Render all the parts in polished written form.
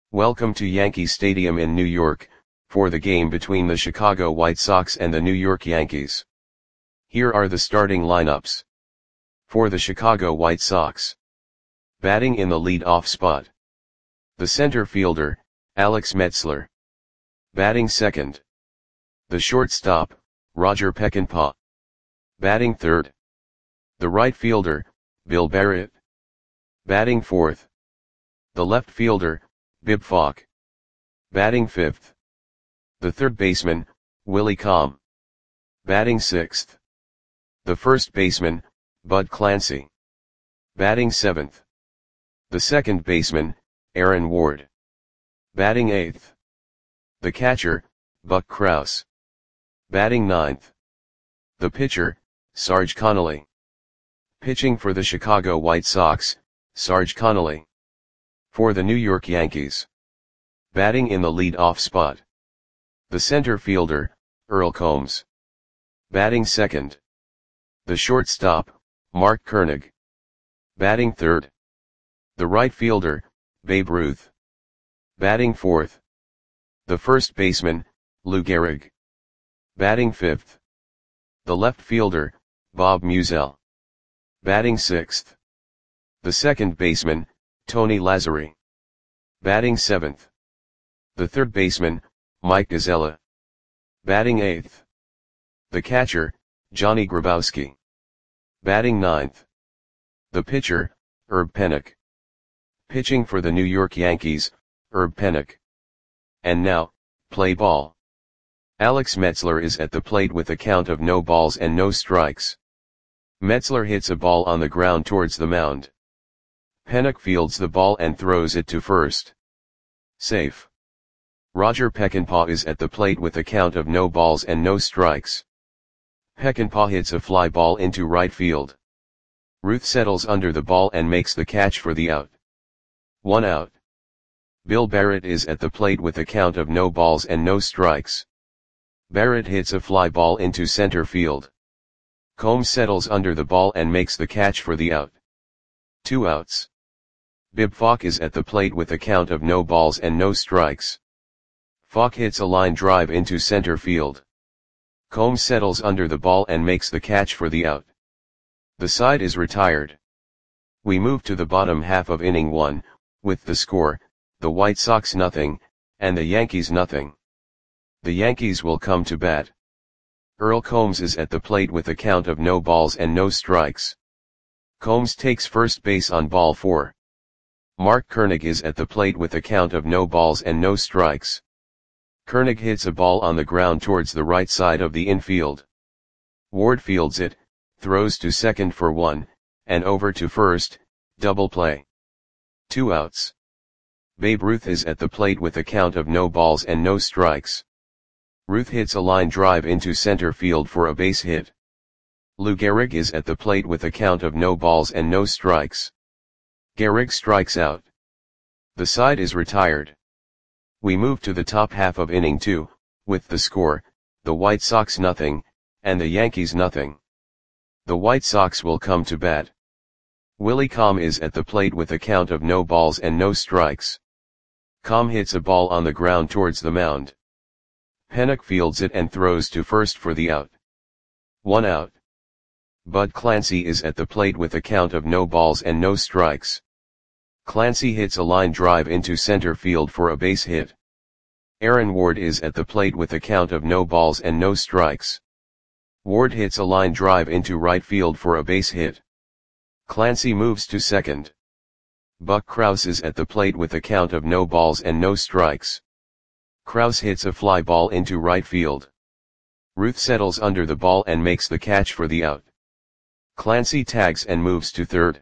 Welcome to Yankee Stadium in New York, for the game between the Chicago White Sox and the New York Yankees. Here are the starting lineups. For the Chicago White Sox. Batting in the lead-off spot. The center fielder, Alex Metzler. Batting second. The shortstop, Roger Peckinpah. Batting third. The right fielder, Bill Barrett. Batting fourth. The left fielder, Bib Falk. Batting fifth. The third baseman, Willie Comm. Batting sixth. The first baseman, Bud Clancy. Batting seventh. The second baseman, Aaron Ward. Batting eighth. The catcher, Buck Krause. Batting ninth. The pitcher, Sarge Connolly. Pitching for the Chicago White Sox, Sarge Connolly. For the New York Yankees. Batting in the lead-off spot. The center fielder, Earl Combs. Batting second. The shortstop, Mark Koenig. Batting third. The right fielder, Babe Ruth. Batting fourth. The first baseman, Lou Gehrig. Batting fifth. The left fielder, Bob Musial. Batting sixth. The second baseman, Tony Lazzeri. Batting seventh. The third baseman, Mike Gazella. Batting eighth. The catcher, Johnny Grabowski. Batting ninth. The pitcher, Herb Pennock. Pitching for the New York Yankees, Herb Pennock. And now, play ball. Alex Metzler is at the plate with a count of no balls and no strikes. Metzler hits a ball on the ground towards the mound. Pennock fields the ball and throws it to first. Safe. Roger Peckinpah is at the plate with a count of no balls and no strikes. Peckinpah hits a fly ball into right field. Ruth settles under the ball and makes the catch for the out. 1 out. Bill Barrett is at the plate with a count of no balls and no strikes. Barrett hits a fly ball into center field. Combs settles under the ball and makes the catch for the out. 2 outs. Bib Falk is at the plate with a count of no balls and no strikes. Falk hits a line drive into center field. Combs settles under the ball and makes the catch for the out. The side is retired. We move to the bottom half of inning 1, with the score, the White Sox 0, and the Yankees 0. The Yankees will come to bat. Earl Combs is at the plate with a count of no balls and no strikes. Combs takes first base on ball 4. Mark Koenig is at the plate with a count of no balls and no strikes. Koenig hits a ball on the ground towards the right side of the infield. Ward fields it, throws to second for 1, and over to first, double play. 2 outs. Babe Ruth is at the plate with a count of no balls and no strikes. Ruth hits a line drive into center field for a base hit. Lou Gehrig is at the plate with a count of no balls and no strikes. Gehrig strikes out. The side is retired. We move to the top half of inning 2, with the score, the White Sox 0, and the Yankees 0. The White Sox will come to bat. Willie Comm is at the plate with a count of no balls and no strikes. Comm hits a ball on the ground towards the mound. Pennock fields it and throws to first for the out. 1 out. Bud Clancy is at the plate with a count of no balls and no strikes. Clancy hits a line drive into center field for a base hit. Aaron Ward is at the plate with a count of no balls and no strikes. Ward hits a line drive into right field for a base hit. Clancy moves to second. Buck Krause is at the plate with a count of no balls and no strikes. Krause hits a fly ball into right field. Ruth settles under the ball and makes the catch for the out. Clancy tags and moves to third.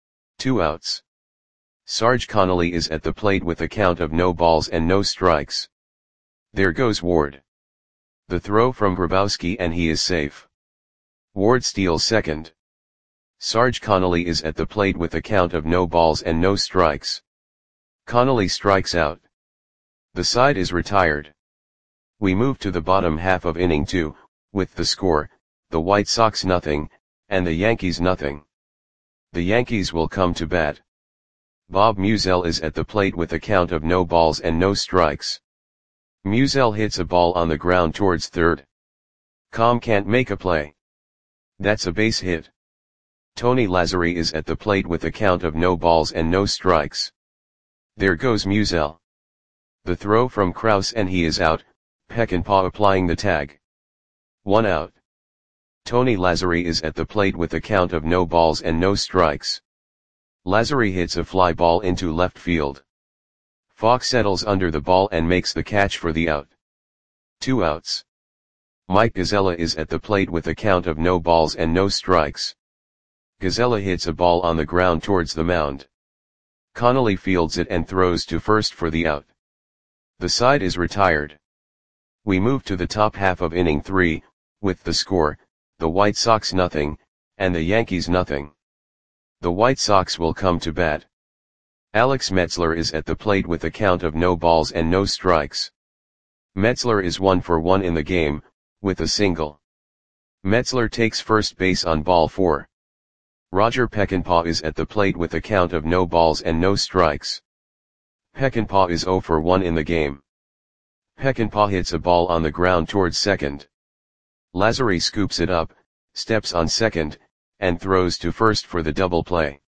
2 outs. Sarge Connolly is at the plate with a count of no balls and no strikes. There goes Ward. The throw from Grabowski and he is safe. Ward steals second. Sarge Connolly is at the plate with a count of no balls and no strikes. Connolly strikes out. The side is retired. We move to the bottom half of inning 2, with the score, the White Sox 0, and the Yankees 0. The Yankees will come to bat. Bob Musial is at the plate with a count of no balls and no strikes. Musial hits a ball on the ground towards third. Com can't make a play. That's a base hit. Tony Lazzari is at the plate with a count of no balls and no strikes. There goes Musial. The throw from Kraus and he is out, Peckinpah applying the tag. 1 out. Tony Lazzari is at the plate with a count of no balls and no strikes. Lazzari hits a fly ball into left field. Falk settles under the ball and makes the catch for the out. 2 outs. Mike Gazella is at the plate with a count of no balls and no strikes. Gazella hits a ball on the ground towards the mound. Connolly fields it and throws to first for the out. The side is retired. We move to the top half of inning 3, with the score, the White Sox nothing, and the Yankees nothing. The White Sox will come to bat. Alex Metzler is at the plate with a count of no balls and no strikes. Metzler is 1 for 1 in the game, with a single. Metzler takes first base on ball 4. Roger Peckinpah is at the plate with a count of no balls and no strikes. Peckinpah is 0 for 1 in the game. Peckinpah hits a ball on the ground towards second. Lazzari scoops it up, steps on second, and throws to first for the double play.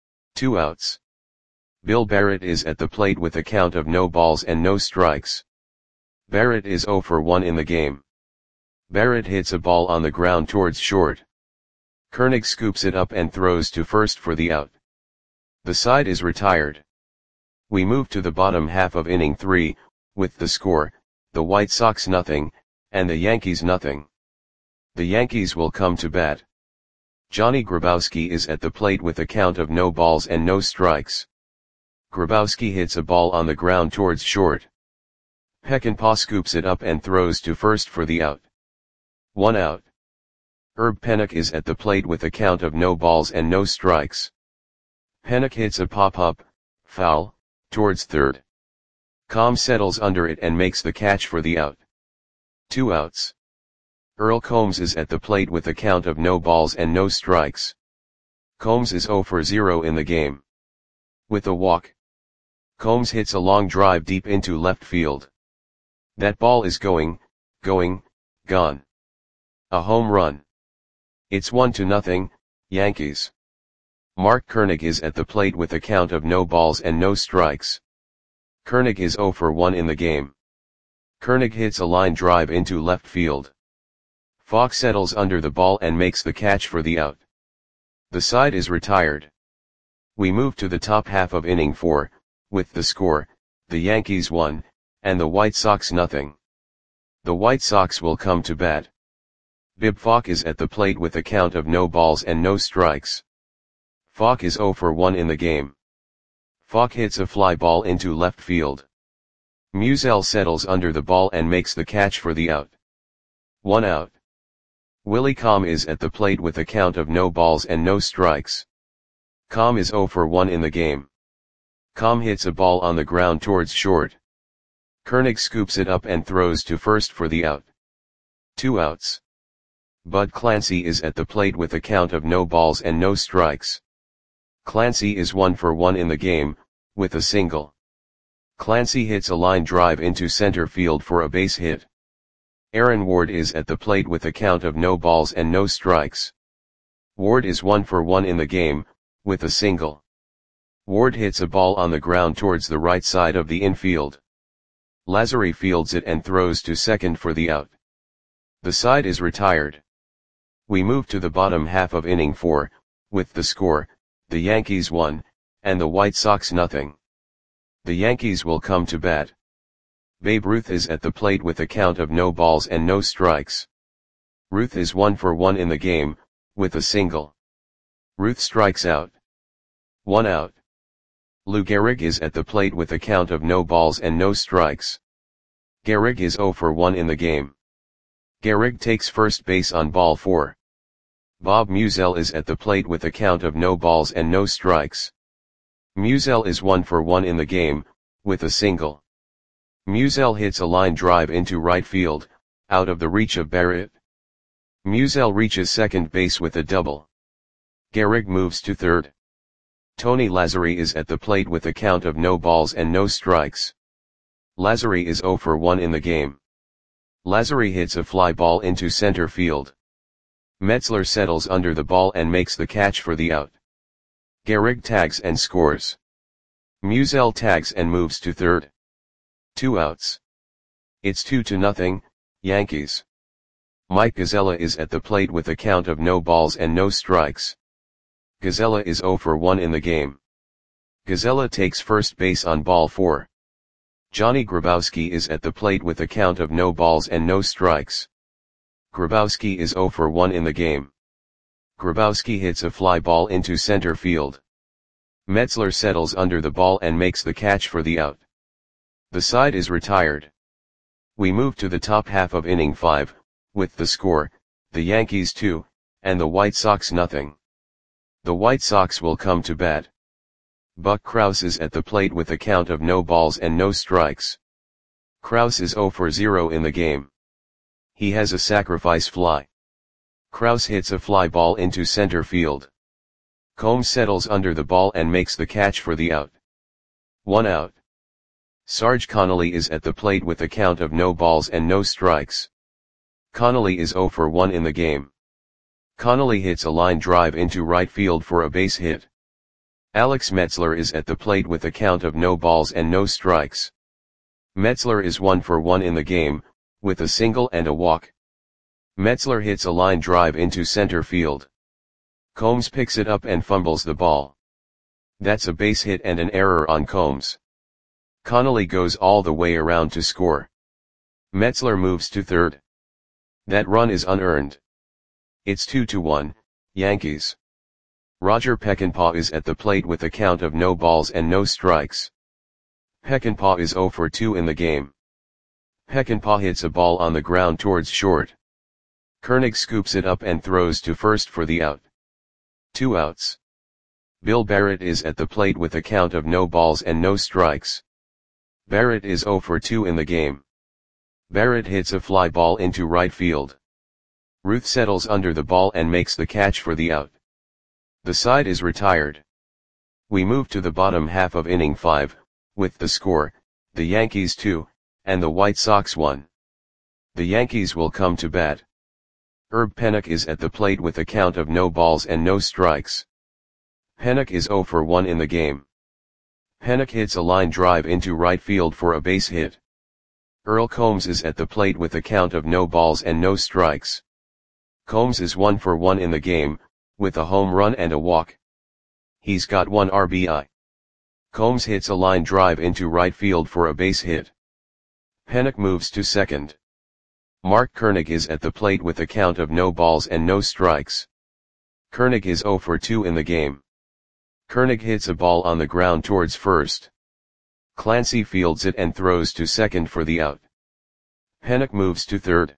2 outs. Bill Barrett is at the plate with a count of no balls and no strikes. Barrett is 0 for 1 in the game. Barrett hits a ball on the ground towards short. Koenig scoops it up and throws to first for the out. The side is retired. We move to the bottom half of inning 3, with the score, the White Sox nothing, and the Yankees nothing. The Yankees will come to bat. Johnny Grabowski is at the plate with a count of no balls and no strikes. Grabowski hits a ball on the ground towards short. Peckinpah scoops it up and throws to first for the out. 1 out. Herb Pennock is at the plate with a count of no balls and no strikes. Pennock hits a pop-up, foul, towards third. Com settles under it and makes the catch for the out. 2 outs. Earl Combs is at the plate with a count of no balls and no strikes. Combs is 0 for 0 in the game. With a walk. Combs hits a long drive deep into left field. That ball is going, gone. A home run. It's 1-0, Yankees. Mark Koenig is at the plate with a count of no balls and no strikes. Koenig is 0 for 1 in the game. Koenig hits a line drive into left field. Falk settles under the ball and makes the catch for the out. The side is retired. We move to the top half of inning 4, with the score, the Yankees 1, and the White Sox nothing. The White Sox will come to bat. Bib Falk is at the plate with a count of no balls and no strikes. Falk is 0 for 1 in the game. Falk hits a fly ball into left field. Musial settles under the ball and makes the catch for the out. 1 out. Willie Com is at the plate with a count of no balls and no strikes. Com is 0 for 1 in the game. Com hits a ball on the ground towards short. Koenig scoops it up and throws to first for the out. 2 outs. Bud Clancy is at the plate with a count of no balls and no strikes. Clancy is 1 for 1 in the game, with a single. Clancy hits a line drive into center field for a base hit. Aaron Ward is at the plate with a count of no balls and no strikes. Ward is 1 for 1 in the game, with a single. Ward hits a ball on the ground towards the right side of the infield. Lazzari fields it and throws to second for the out. The side is retired. We move to the bottom half of inning 4, with the score, the Yankees 1, and the White Sox nothing. The Yankees will come to bat. Babe Ruth is at the plate with a count of no balls and no strikes. Ruth is 1 for 1 in the game, with a single. Ruth strikes out. 1 out. Lou Gehrig is at the plate with a count of no balls and no strikes. Gehrig is 0 for 1 in the game. Gehrig takes first base on ball 4. Bob Musial is at the plate with a count of no balls and no strikes. Musial is 1 for 1 in the game, with a single. Musial hits a line drive into right field, out of the reach of Barrett. Musial reaches second base with a double. Gehrig moves to third. Tony Lazzari is at the plate with a count of no balls and no strikes. Lazzari is 0 for 1 in the game. Lazzari hits a fly ball into center field. Metzler settles under the ball and makes the catch for the out. Gehrig tags and scores. Musial tags and moves to third. 2 outs. It's 2-0, Yankees. Mike Gazella is at the plate with a count of no balls and no strikes. Gazella is 0 for 1 in the game. Gazella takes first base on ball 4. Johnny Grabowski is at the plate with a count of no balls and no strikes. Grabowski is 0 for 1 in the game. Grabowski hits a fly ball into center field. Metzler settles under the ball and makes the catch for the out. The side is retired. We move to the top half of inning 5, with the score, the Yankees 2, and the White Sox nothing. The White Sox will come to bat. Buck Krause is at the plate with a count of no balls and no strikes. Krause is 0 for 0 in the game. He has a sacrifice fly. Krause hits a fly ball into center field. Combs settles under the ball and makes the catch for the out. 1 out. Sarge Connolly is at the plate with a count of no balls and no strikes. Connolly is 0 for 1 in the game. Connolly hits a line drive into right field for a base hit. Alex Metzler is at the plate with a count of no balls and no strikes. Metzler is 1 for 1 in the game, with a single and a walk. Metzler hits a line drive into center field. Combs picks it up and fumbles the ball. That's a base hit and an error on Combs. Connolly goes all the way around to score. Metzler moves to third. That run is unearned. It's 2-1, Yankees. Roger Peckinpah is at the plate with a count of no balls and no strikes. Peckinpah is 0 for 2 in the game. Peckinpah hits a ball on the ground towards short. Koenig scoops it up and throws to first for the out. 2 outs. Bill Barrett is at the plate with a count of no balls and no strikes. Barrett is 0 for 2 in the game. Barrett hits a fly ball into right field. Ruth settles under the ball and makes the catch for the out. The side is retired. We move to the bottom half of inning 5, with the score, the Yankees 2, and the White Sox 1. The Yankees will come to bat. Herb Pennock is at the plate with a count of no balls and no strikes. Pennock is 0 for 1 in the game. Pennock hits a line drive into right field for a base hit. Earl Combs is at the plate with a count of no balls and no strikes. Combs is 1 for 1 in the game, with a home run and a walk. He's got 1 RBI. Combs hits a line drive into right field for a base hit. Pennock moves to second. Mark Koenig is at the plate with a count of no balls and no strikes. Koenig is 0 for 2 in the game. Koenig hits a ball on the ground towards first. Clancy fields it and throws to second for the out. Pennock moves to third.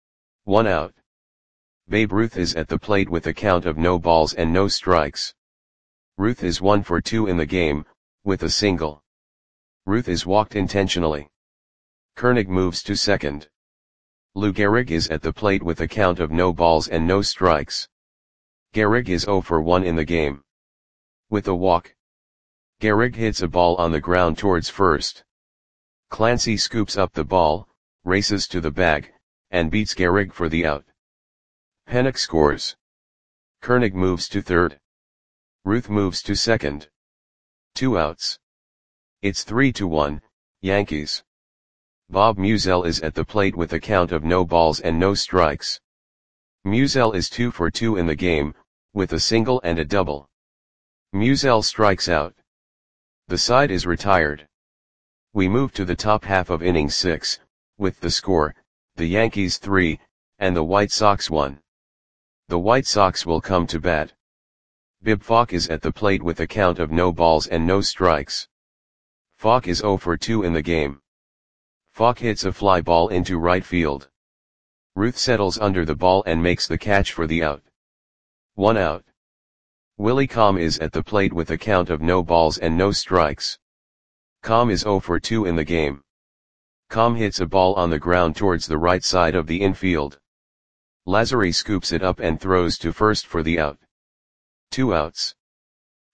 1 out. Babe Ruth is at the plate with a count of no balls and no strikes. Ruth is 1 for 2 in the game, with a single. Ruth is walked intentionally. Koenig moves to second. Lou Gehrig is at the plate with a count of no balls and no strikes. Gehrig is 0 for 1 in the game. With a walk. Gehrig hits a ball on the ground towards first. Clancy scoops up the ball, races to the bag, and beats Gehrig for the out. Pennock scores. Koenig moves to third. Ruth moves to second. 2 outs. It's 3-1, Yankees. Bob Musial is at the plate with a count of no balls and no strikes. Musial is 2 for 2 in the game, with a single and a double. Musial strikes out. The side is retired. We move to the top half of inning 6, with the score, the Yankees 3, and the White Sox 1. The White Sox will come to bat. Bib Falk is at the plate with a count of no balls and no strikes. Falk is 0 for 2 in the game. Falk hits a fly ball into right field. Ruth settles under the ball and makes the catch for the out. 1 out. Willie Comm is at the plate with a count of no balls and no strikes. Comm is 0 for 2 in the game. Comm hits a ball on the ground towards the right side of the infield. Lazzari scoops it up and throws to first for the out. 2 outs.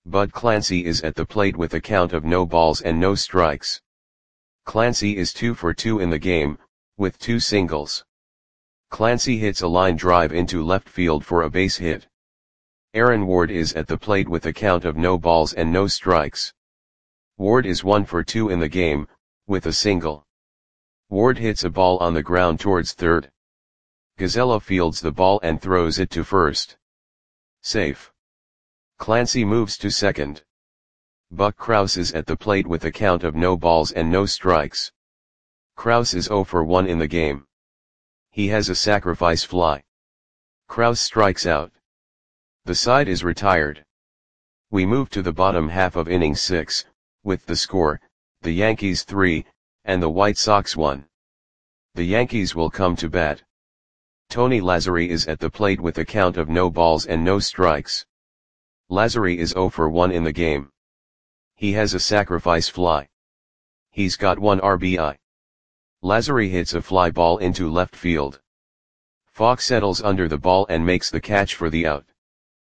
Bud Clancy is at the plate with a count of no balls and no strikes. Clancy is 2 for 2 in the game, with 2 singles. Clancy hits a line drive into left field for a base hit. Aaron Ward is at the plate with a count of no balls and no strikes. Ward is 1 for 2 in the game, with a single. Ward hits a ball on the ground towards third. Gisela fields the ball and throws it to first. Safe. Clancy moves to second. Buck Krause is at the plate with a count of no balls and no strikes. Krause is 0 for 1 in the game. He has a sacrifice fly. Krause strikes out. The side is retired. We move to the bottom half of inning 6, with the score, the Yankees 3, and the White Sox 1. The Yankees will come to bat. Tony Lazzeri is at the plate with a count of no balls and no strikes. Lazzeri is 0 for 1 in the game. He has a sacrifice fly. He's got 1 RBI. Lazzeri hits a fly ball into left field. Falk settles under the ball and makes the catch for the out.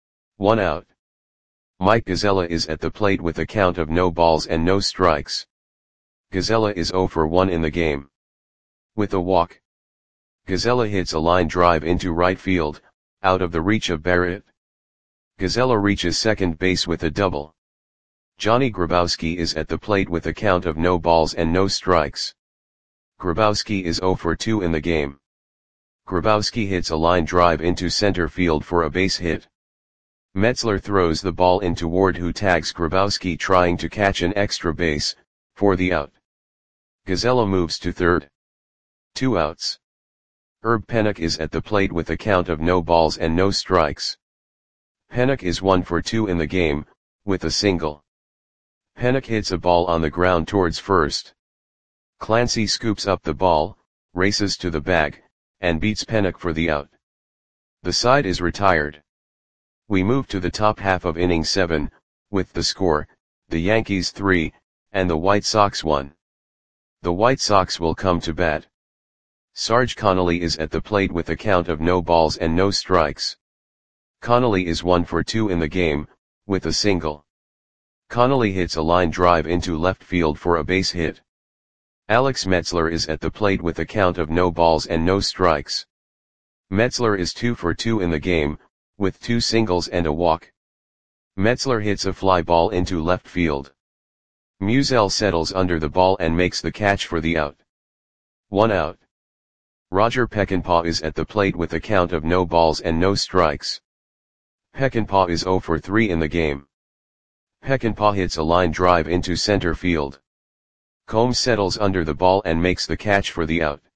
1 out. Mike Gisela is at the plate with a count of no balls and no strikes. Gisela is 0 for 1 in the game. With a walk. Gisela hits a line drive into right field, out of the reach of Barrett. Gisela reaches second base with a double. Johnny Grabowski is at the plate with a count of no balls and no strikes. Grabowski is 0 for 2 in the game. Grabowski hits a line drive into center field for a base hit. Metzler throws the ball into Ward, who tags Grabowski trying to catch an extra base, for the out. Gisela moves to third. 2 outs. Herb Pennock is at the plate with a count of no balls and no strikes. Pennock is 1 for 2 in the game, with a single. Pennock hits a ball on the ground towards first. Clancy scoops up the ball, races to the bag, and beats Pennock for the out. The side is retired. We move to the top half of inning 7, with the score, the Yankees 3, and the White Sox 1. The White Sox will come to bat. Sarge Connolly is at the plate with a count of no balls and no strikes. Connolly is 1 for 2 in the game, with a single. Connolly hits a line drive into left field for a base hit. Alex Metzler is at the plate with a count of no balls and no strikes. Metzler is 2 for 2 in the game, with 2 singles and a walk. Metzler hits a fly ball into left field. Musial settles under the ball and makes the catch for the out. 1 out. Roger Peckinpah is at the plate with a count of no balls and no strikes. Peckinpah is 0 for 3 in the game. Peckinpah hits a line drive into center field. Combs settles under the ball and makes the catch for the out.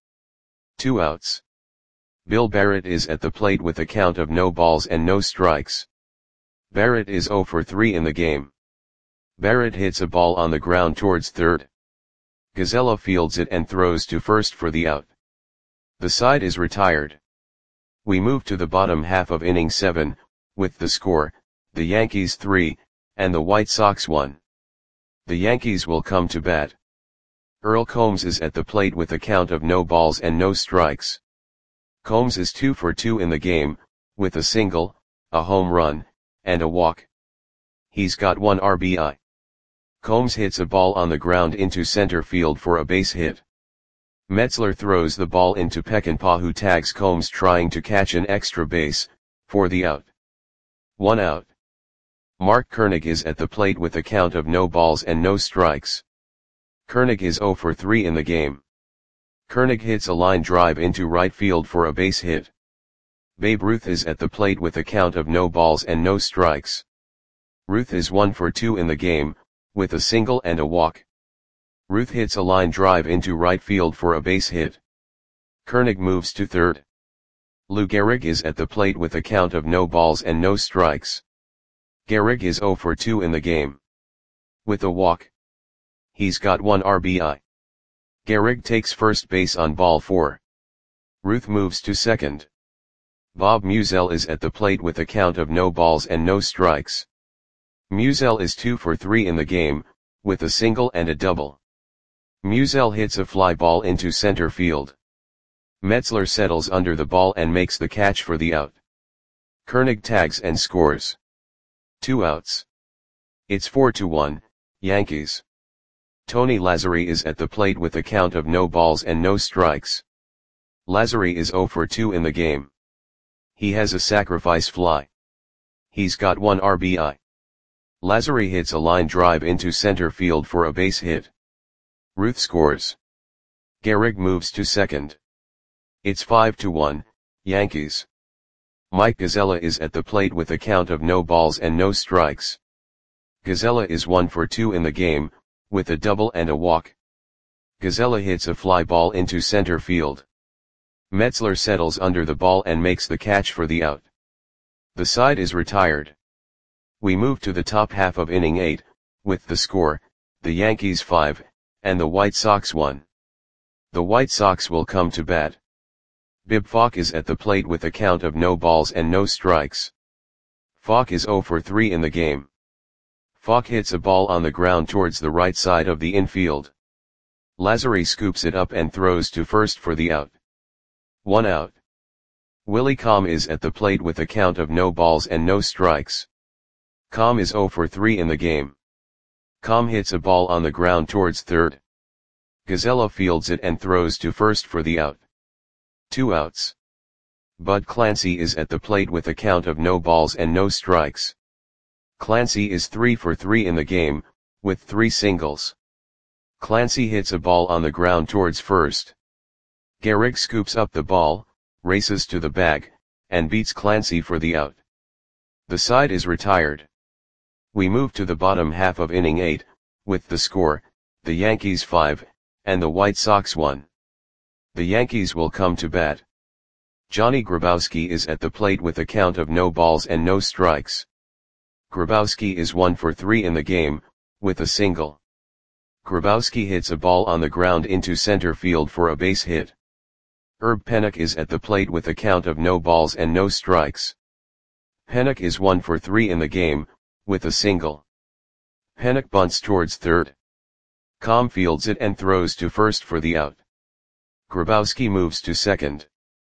2 outs. Bill Barrett is at the plate with a count of no balls and no strikes. Barrett is 0 for 3 in the game. Barrett hits a ball on the ground towards third. Gisela fields it and throws to first for the out. The side is retired. We move to the bottom half of inning 7, with the score, the Yankees 3, and the White Sox 1. The Yankees will come to bat. Earl Combs is at the plate with a count of no balls and no strikes. Combs is 2 for 2 in the game, with a single, a home run, and a walk. He's got 1 RBI. Combs hits a ball on the ground into center field for a base hit. Metzler throws the ball into Peckinpah, who tags Combs trying to catch an extra base, for the out. 1 out. Mark Koenig is at the plate with a count of no balls and no strikes. Koenig is 0 for 3 in the game. Koenig hits a line drive into right field for a base hit. Babe Ruth is at the plate with a count of no balls and no strikes. Ruth is 1 for 2 in the game, with a single and a walk. Ruth hits a line drive into right field for a base hit. Koenig moves to third. Lou Gehrig is at the plate with a count of no balls and no strikes. Gehrig is 0 for 2 in the game. With a walk. He's got 1 RBI. Gehrig takes first base on ball 4. Ruth moves to second. Bob Musial is at the plate with a count of no balls and no strikes. Musial is 2 for 3 in the game, with a single and a double. Musial hits a fly ball into center field. Metzler settles under the ball and makes the catch for the out. Koenig tags and scores. 2 outs. It's 4-1, Yankees. Tony Lazzeri is at the plate with a count of no balls and no strikes. Lazzeri is 0 for 2 in the game. He has a sacrifice fly. He's got 1 RBI. Lazzeri hits a line drive into center field for a base hit. Ruth scores. Gehrig moves to second. It's 5-1, Yankees. Mike Gazella is at the plate with a count of no balls and no strikes. Gazella is 1 for 2 in the game, with a double and a walk. Gazella hits a fly ball into center field. Metzler settles under the ball and makes the catch for the out. The side is retired. We move to the top half of inning 8, with the score, the Yankees 5, and the White Sox 1. The White Sox will come to bat. Bib Falk is at the plate with a count of no balls and no strikes. Falk is 0 for 3 in the game. Falk hits a ball on the ground towards the right side of the infield. Lazzeri scoops it up and throws to first for the out. 1 out. Willie Comm is at the plate with a count of no balls and no strikes. Comm is 0 for 3 in the game. Comm hits a ball on the ground towards third. Gazella fields it and throws to first for the out. 2 outs. Bud Clancy is at the plate with a count of no balls and no strikes. Clancy is 3 for 3 in the game, with 3 singles. Clancy hits a ball on the ground towards first. Gehrig scoops up the ball, races to the bag, and beats Clancy for the out. The side is retired. We move to the bottom half of inning 8, with the score, the Yankees 5, and the White Sox 1. The Yankees will come to bat. Johnny Grabowski is at the plate with a count of no balls and no strikes. Grabowski is 1 for 3 in the game, with a single. Grabowski hits a ball on the ground into center field for a base hit. Herb Pennock is at the plate with a count of no balls and no strikes. Pennock is 1 for 3 in the game, with a single. Pennock bunts towards third. Comm fields it and throws to first for the out. Grabowski moves to second.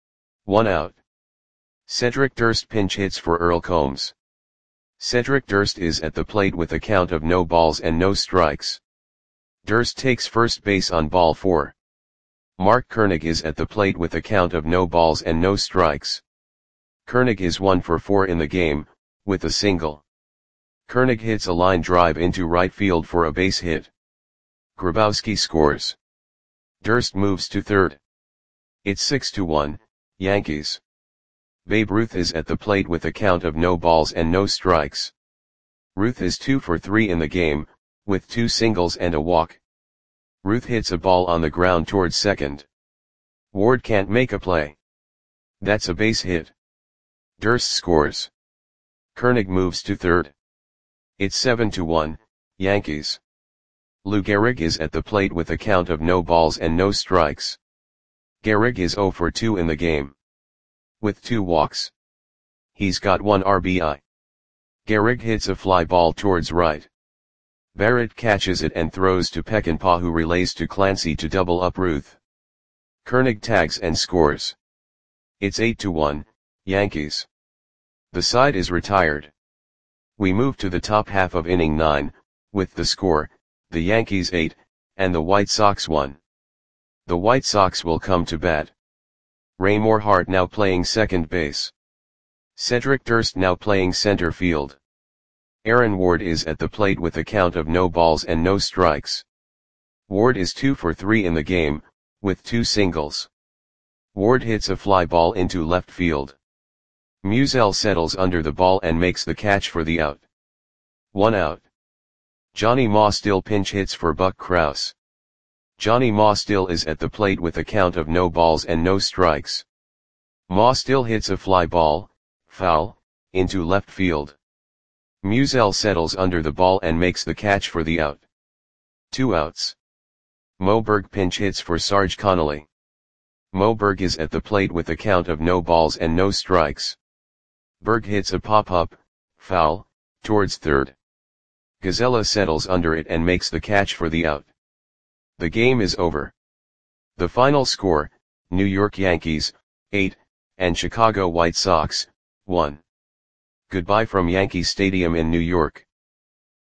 1 out. Cedric Durst pinch hits for Earl Combs. Cedric Durst is at the plate with a count of no balls and no strikes. Durst takes first base on ball 4. Mark Koenig is at the plate with a count of no balls and no strikes. Koenig is 1 for 4 in the game, with a single. Koenig hits a line drive into right field for a base hit. Grabowski scores. Durst moves to third. It's 6-1, Yankees. Babe Ruth is at the plate with a count of no balls and no strikes. Ruth is 2 for 3 in the game, with 2 singles and a walk. Ruth hits a ball on the ground towards second. Ward can't make a play. That's a base hit. Durst scores. Koenig moves to third. It's 7-1, Yankees. Lou Gehrig is at the plate with a count of no balls and no strikes. Gehrig is 0 for 2 in the game. With 2 walks. He's got 1 RBI. Gehrig hits a fly ball towards right. Barrett catches it and throws to Peckinpah, who relays to Clancy to double up Ruth. Koenig tags and scores. It's 8-1, Yankees. The side is retired. We move to the top half of inning 9, with the score, the Yankees 8, and the White Sox 1. The White Sox will come to bat. Ray Morehart now playing second base. Cedric Durst now playing center field. Aaron Ward is at the plate with a count of no balls and no strikes. Ward is 2 for 3 in the game, with 2 singles. Ward hits a fly ball into left field. Musial settles under the ball and makes the catch for the out. 1 out. Johnny Mostill pinch hits for Buck Krause. Johnny Mostill is at the plate with a count of no balls and no strikes. Mostill hits a fly ball, foul, into left field. Musial settles under the ball and makes the catch for the out. 2 outs. Moberg pinch hits for Sarge Connolly. Moberg is at the plate with a count of no balls and no strikes. Berg hits a pop-up, foul, towards third. Gazella settles under it and makes the catch for the out. The game is over. The final score, New York Yankees, 8, and Chicago White Sox, 1. Goodbye from Yankee Stadium in New York.